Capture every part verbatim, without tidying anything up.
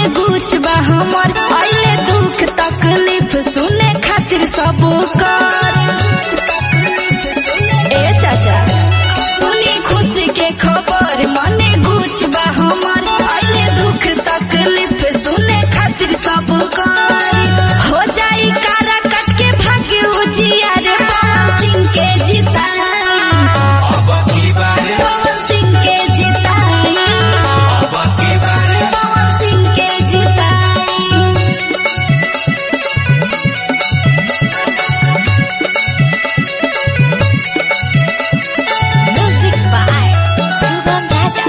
गुच बा हमर आइले दुख तकलीफ सुने खातिर सब कर। ए चाचा सुनी खुशी के खबर मने गुच बा हमर आइले दुख तकलीफ सुने खातिर सब कर। हो जाई कारा कट के भाग्य उजिया रे पवन सिंह के जिताई पवन सिंह के जिताई पवन सिंह के जिताई। म्यूजिक बाय सुगम राजा।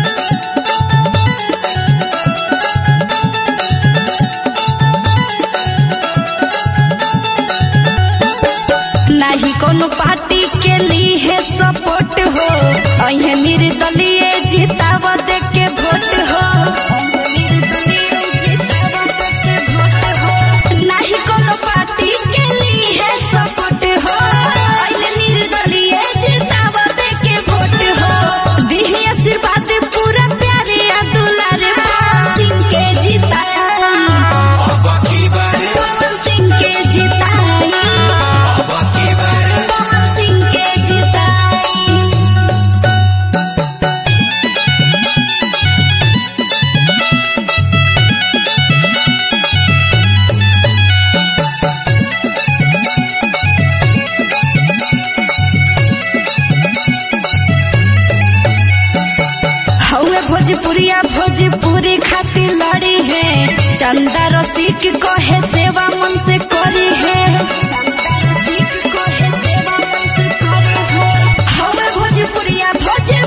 नाही कोनो पार्टी के लिए है सपोर्ट हो अहे निर्दलीय जिताव दे के वोट हो। नाही कोनो पार्टी के लिए है सपोर्ट हो अहे निर्दलीय जिताव दे के वोट हो। दिही आशीर्वाद पूरा प्यारे दुलारे पवन सिंह के जिताई पवन सिंह के जिताई पवन सिंह के जिताई। हौवे भोजपुरिया भोजपुरी खातिर लड़ी है चंदा रसिक कहे सेवा मन से करी है। चंदा रसिक कहे सेवा मन से करी है। हौवे भोजपुरिया भोज